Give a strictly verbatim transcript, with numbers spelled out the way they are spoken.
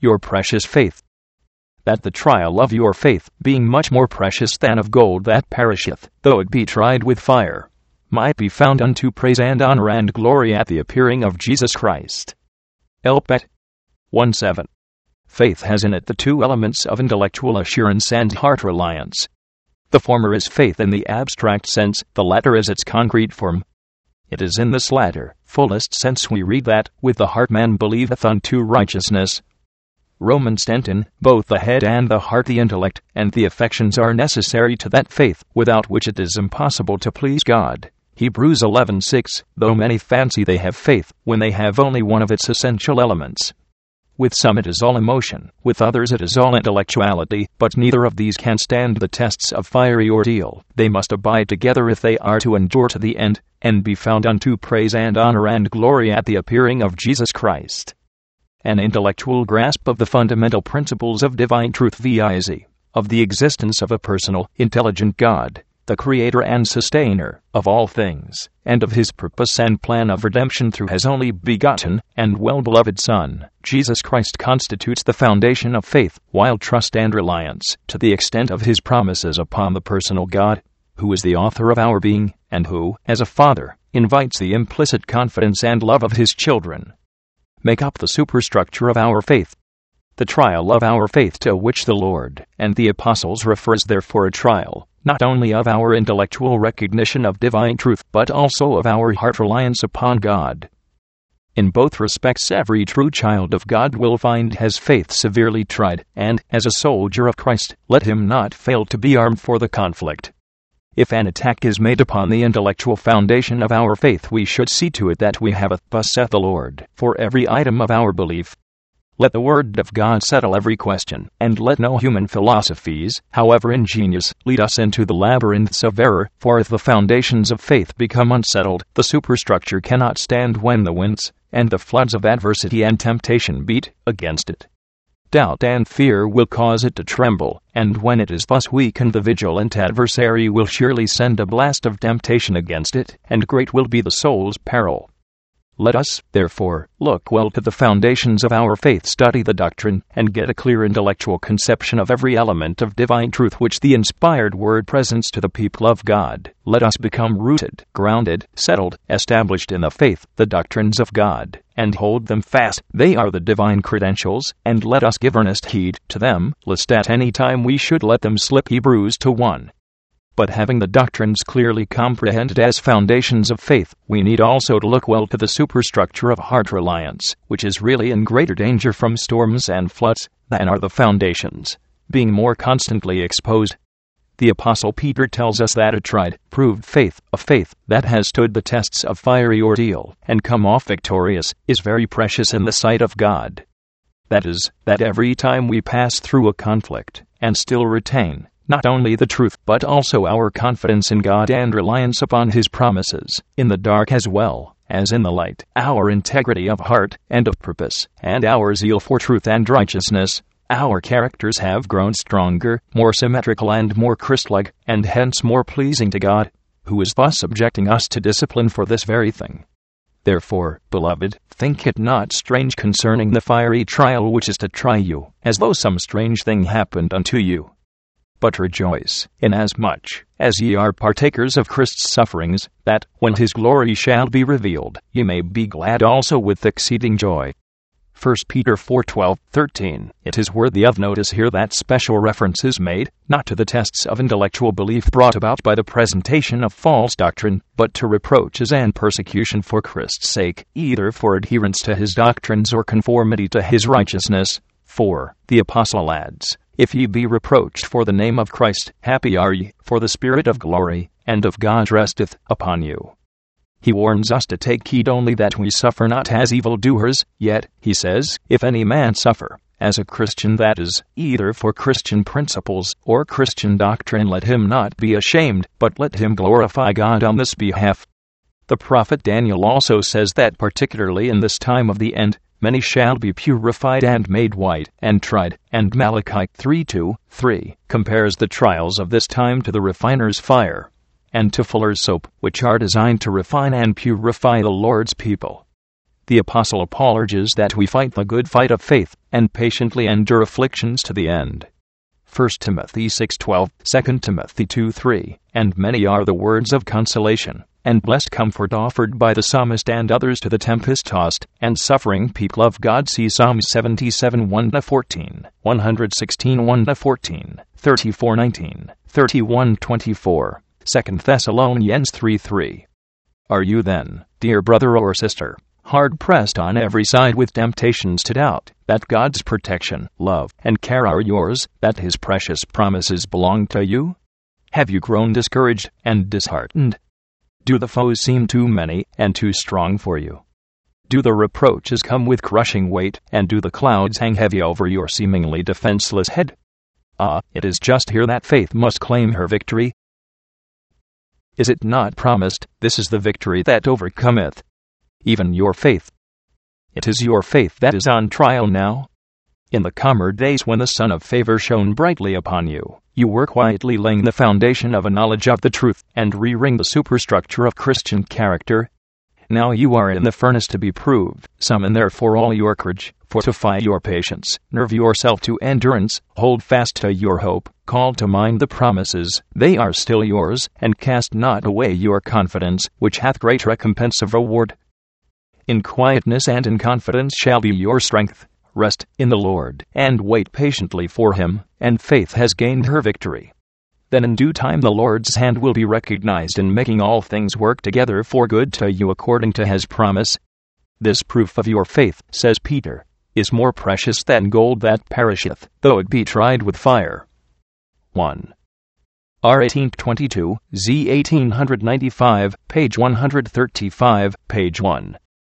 your precious faith. That the trial of your faith, being much more precious than of gold that perisheth, though it be tried with fire, might be found unto praise and honor and glory at the appearing of Jesus Christ. Elpet. one seven. Faith has in it the two elements of intellectual assurance and heart reliance. The former is faith in the abstract sense, the latter is its concrete form. It is in this latter, fullest sense we read that, with the heart man believeth unto righteousness. Romans ten. Both the head and the heart, the intellect, and the affections are necessary to that faith, without which it is impossible to please God. Hebrews eleven six. Though many fancy they have faith, when they have only one of its essential elements. With some it is all emotion, with others it is all intellectuality, but neither of these can stand the tests of fiery ordeal. They must abide together if they are to endure to the end, and be found unto praise and honor and glory at the appearing of Jesus Christ. An intellectual grasp of the fundamental principles of divine truth, viz., of the existence of a personal, intelligent God, the creator and sustainer of all things, and of his purpose and plan of redemption through his only begotten and well-beloved Son, Jesus Christ, constitutes the foundation of faith, while trust and reliance, to the extent of his promises upon the personal God, who is the author of our being, and who, as a father, invites the implicit confidence and love of his children, make up the superstructure of our faith. The trial of our faith, to which the Lord and the apostles refers, therefore a trial, not only of our intellectual recognition of divine truth, but also of our heart reliance upon God. In both respects every true child of God will find his faith severely tried, and, as a soldier of Christ, let him not fail to be armed for the conflict. If an attack is made upon the intellectual foundation of our faith, we should see to it that we have a "Thus saith the Lord" for every item of our belief. Let the Word of God settle every question, and let no human philosophies, however ingenious, lead us into the labyrinths of error, for if the foundations of faith become unsettled, the superstructure cannot stand when the winds and the floods of adversity and temptation beat against it. Doubt and fear will cause it to tremble, and when it is thus weakened, the vigilant adversary will surely send a blast of temptation against it, and great will be the soul's peril. Let us, therefore, look well to the foundations of our faith, study the doctrine, and get a clear intellectual conception of every element of divine truth which the inspired Word presents to the people of God. Let us become rooted, grounded, settled, established in the faith, the doctrines of God, and hold them fast. They are the divine credentials, and let us give earnest heed to them, lest at any time we should let them slip. Hebrews two one. But having the doctrines clearly comprehended as foundations of faith, we need also to look well to the superstructure of heart reliance, which is really in greater danger from storms and floods than are the foundations, being more constantly exposed. The Apostle Peter tells us that a tried, proved faith, a faith that has stood the tests of fiery ordeal and come off victorious, is very precious in the sight of God. That is, that every time we pass through a conflict, and still retain not only the truth, but also our confidence in God and reliance upon His promises, in the dark as well as in the light, our integrity of heart and of purpose, and our zeal for truth and righteousness, our characters have grown stronger, more symmetrical and more Christ-like, and hence more pleasing to God, who is thus subjecting us to discipline for this very thing. Therefore, beloved, think it not strange concerning the fiery trial which is to try you, as though some strange thing happened unto you. But rejoice, inasmuch as ye are partakers of Christ's sufferings, that, when His glory shall be revealed, ye may be glad also with exceeding joy. First Peter four twelve thirteen. It is worthy of notice here that special reference is made, not to the tests of intellectual belief brought about by the presentation of false doctrine, but to reproaches and persecution for Christ's sake, either for adherence to His doctrines or conformity to His righteousness. For, the Apostle adds, if ye be reproached for the name of Christ, happy are ye, for the Spirit of glory and of God resteth upon you. He warns us to take heed only that we suffer not as evildoers, yet, he says, if any man suffer as a Christian, that is, either for Christian principles or Christian doctrine, let him not be ashamed, but let him glorify God on this behalf. The prophet Daniel also says that particularly in this time of the end, many shall be purified and made white and tried, and Malachi three two three compares the trials of this time to the refiner's fire, and to fuller's soap, which are designed to refine and purify the Lord's people. The Apostle Paul urges that we fight the good fight of faith, and patiently endure afflictions to the end. First Timothy six twelve, Second Timothy two three, and many are the words of consolation and blessed comfort offered by the psalmist and others to the tempest-tossed and suffering people of God. See Psalms seventy-seven one to fourteen, one sixteen one to fourteen, thirty-four nineteen, thirty-one twenty-four, Second Thessalonians three three. Are you then, dear brother or sister, hard-pressed on every side with temptations to doubt that God's protection, love, and care are yours, that His precious promises belong to you? Have you grown discouraged and disheartened? Do the foes seem too many and too strong for you? Do the reproaches come with crushing weight, and do the clouds hang heavy over your seemingly defenseless head? Ah, it is just here that faith must claim her victory. Is it not promised, "This is the victory that overcometh even your faith"? It is your faith that is on trial now. In the calmer days when the sun of favor shone brightly upon you, you were quietly laying the foundation of a knowledge of the truth and rearing the superstructure of Christian character. Now you are in the furnace to be proved. Summon therefore all your courage, fortify your patience, nerve yourself to endurance, hold fast to your hope, call to mind the promises, they are still yours, and cast not away your confidence, which hath great recompense of reward. In quietness and in confidence shall be your strength. Rest in the Lord, and wait patiently for Him, and faith has gained her victory. Then in due time the Lord's hand will be recognized in making all things work together for good to you according to His promise. This proof of your faith, says Peter, is more precious than gold that perisheth, though it be tried with fire. one. R eighteen twenty-two, Z eighteen ninety-five, page one thirty-five, page one.